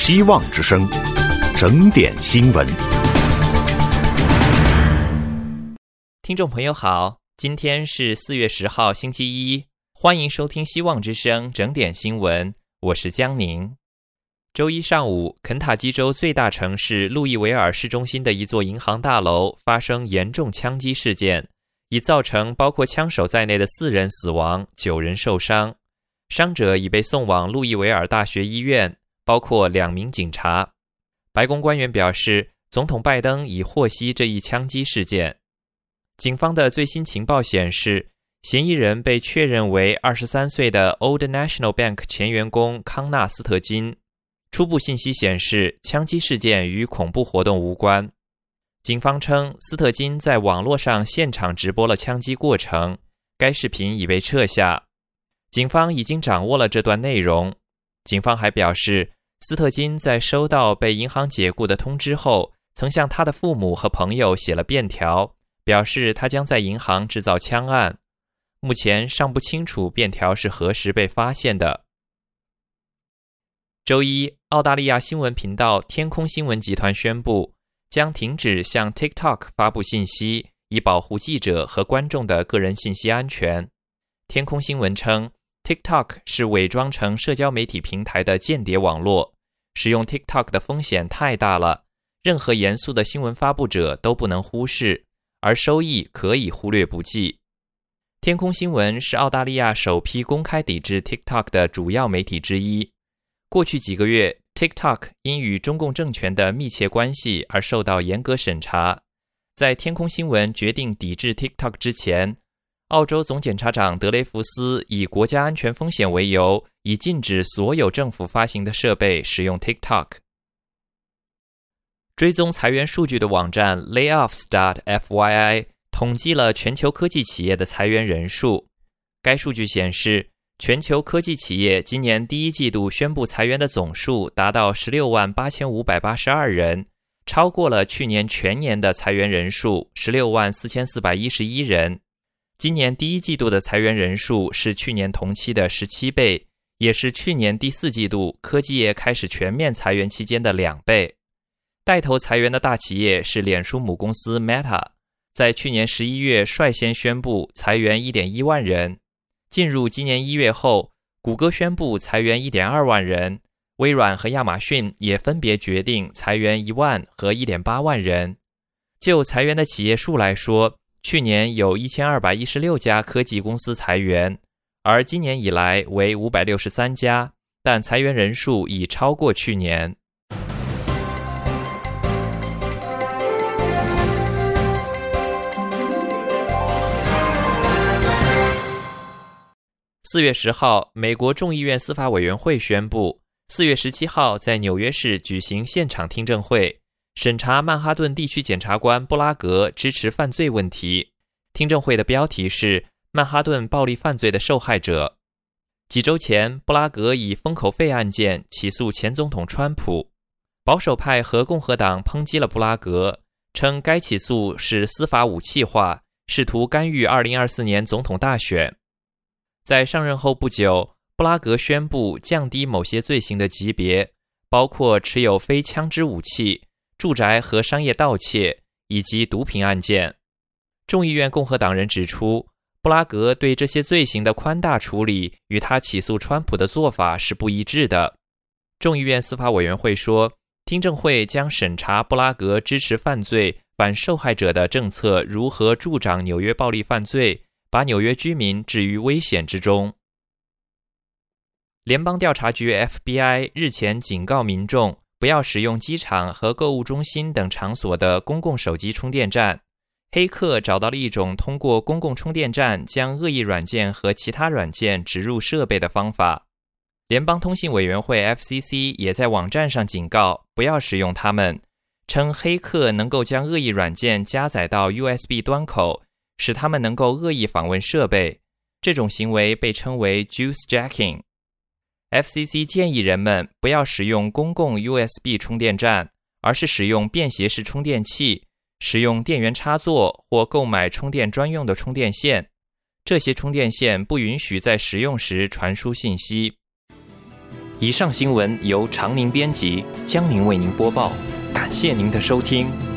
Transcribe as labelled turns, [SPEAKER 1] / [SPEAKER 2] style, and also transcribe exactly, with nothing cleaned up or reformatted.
[SPEAKER 1] 希望之声，整点新闻。
[SPEAKER 2] 听众朋友好，今天是四月十号星期一，欢迎收听希望之声整点新闻，我是江宁。周一上午，肯塔基州最大城市路易维尔市中心的一座银行大楼发生严重枪击事件，已造成包括枪手在内的四人死亡，九人受伤。伤者已被送往路易维尔大学医院，包括两名警察。白宫官员表示，总统拜登已获悉这一枪击事件。警方的最新情报显示，嫌疑人被确认为二十三岁的 Old National Bank 前员工康纳斯特金。初步信息显示，枪击事件与恐怖活动无关。警方称，斯特金在网络上现场直播了枪击过程，该视频已被撤下。警方已经掌握了这段内容。警方还表示，斯特金在收到被银行解雇的通知后，曾向他的父母和朋友写了便条，表示他将在银行制造枪案。目前尚不清楚便条是何时被发现的。周一，澳大利亚新闻频道天空新闻集团宣布，将停止向 TikTok 发布信息，以保护记者和观众的个人信息安全。天空新闻称， TikTok 是伪装成社交媒体平台的间谍网络，使用 TikTok 的风险太大了，任何严肃的新闻发布者都不能忽视，而收益可以忽略不计。天空新闻是澳大利亚首批公开抵制 TikTok 的主要媒体之一。过去几个月， TikTok 因与中共政权的密切关系而受到严格审查。在天空新闻决定抵制 TikTok 之前，澳洲总检察长德雷福斯以国家安全风险为由，已禁止所有政府发行的设备使用 TikTok。 追踪裁员数据的网站 layoffs dot f y i 统计了全球科技企业的裁员人数。该数据显示，全球科技企业今年第一季度宣布裁员的总数达到十六万八千五百八十二人，超过了去年全年的裁员人数十六万四千四百一十一人。今年第一季度的裁员人数是去年同期的十七倍，也是去年第四季度科技业开始全面裁员期间的两倍。带头裁员的大企业是脸书母公司 Meta， 在去年十一月率先宣布裁员 一点一万人。进入今年一月后，谷歌宣布裁员 一点二万人，微软和亚马逊也分别决定裁员一万和 一点八万人。就裁员的企业数来说，去年有一千二百一十六家科技公司裁员，而今年以来为五百六十三家，但裁员人数已超过去年。四月十号，美国众议院司法委员会宣布，四月十七号在纽约市举行现场听证会，审查曼哈顿地区检察官布拉格支持犯罪问题。听证会的标题是曼哈顿暴力犯罪的受害者。几周前，布拉格以封口费案件起诉前总统川普。保守派和共和党抨击了布拉格，称该起诉是司法武器化，试图干预二零二四年总统大选。在上任后不久，布拉格宣布降低某些罪行的级别，包括持有非枪支武器、住宅和商业盗窃以及毒品案件。众议院共和党人指出，布拉格对这些罪行的宽大处理与他起诉川普的做法是不一致的。众议院司法委员会说，听证会将审查布拉格支持犯罪反受害者的政策如何助长纽约暴力犯罪，把纽约居民置于危险之中。联邦调查局 F B I 日前警告民众不要使用机场和购物中心等场所的公共手机充电站。黑客找到了一种通过公共充电站将恶意软件和其他软件植入设备的方法。联邦通信委员会 F C C 也在网站上警告不要使用它们，称黑客能够将恶意软件加载到 U S B 端口，使他们能够恶意访问设备。这种行为被称为 Juice Jacking。F C C 建议人们不要使用公共 U S B 充电站，而是使用便携式充电器，使用电源插座或购买充电专用的充电线。这些充电线不允许在使用时传输信息。 以上新闻由长宁编辑，江宁为您播报，感谢您的收听。